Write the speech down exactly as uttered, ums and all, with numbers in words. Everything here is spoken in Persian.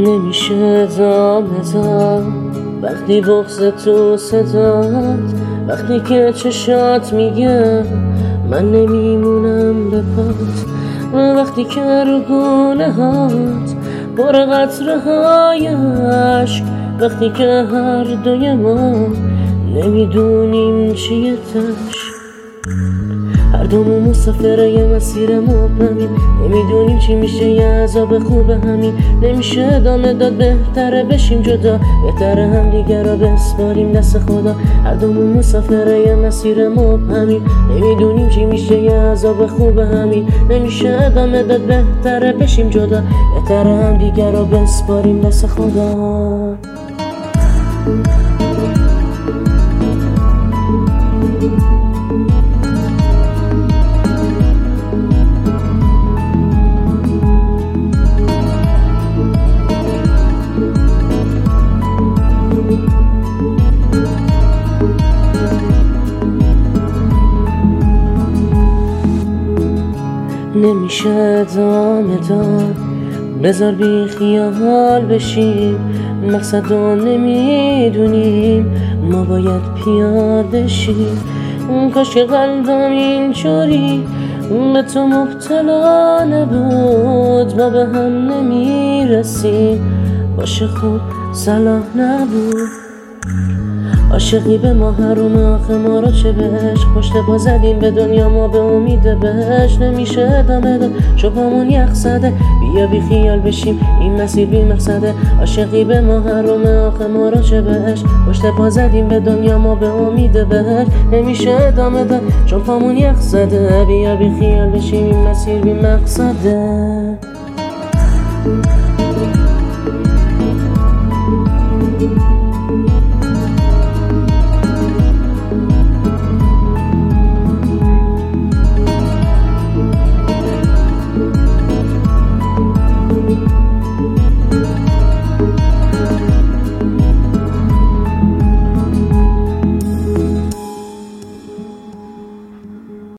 نمیشه ادامه داد وقتی بغض تو صدات، وقتی که چشات میگه من نمیمونم به پات، وقتی که رو گونه هات پر قطره های عشق، وقتی که هر دوی ما نمیدونیم چیه تش، هر دومون مسافره یه مسیر مبهمیم، نمیدونیم چی میشه یه عذاب خوبه همین، نمیشه ادامه داد بهتره بشیم جدا، بهتره هم دیگه را بسپاریم دست خدا، هر دومون مسافره یه مسیر مبهمیم، نمیدونیم چی میشه یه عذاب خوبه همین، نمیشه ادامه داد بهتره بشیم جدا، بهتره هم دیگه را بسپاریم دست خدا. نمیشه ادامه داد بذار بی خیال بشیم، مقصد رو نمیدونیم ما باید پیاده شیم، کاش که قلبم اینجوری به تو مبتلا نبود، ما به هم نمیرسیم باشه خوب صلاح نبود، عاشقی به ما حرومه آخه ما را چه بهش، پشت پا زدیم به دنیا ما به امید بهش، نمیشه ادامه داد شبامون یخ زده، بیا بی خیال بشیم این مسیر بی مقصده، عاشقی به ما حرومه آخه ما را چه بهش، پشت پا زدیم به دنیا ما به امید بهش، نمیشه ادامه داد چون پامون یخ زده، بیا بی خیال بشیم این مسیر بی مقصده.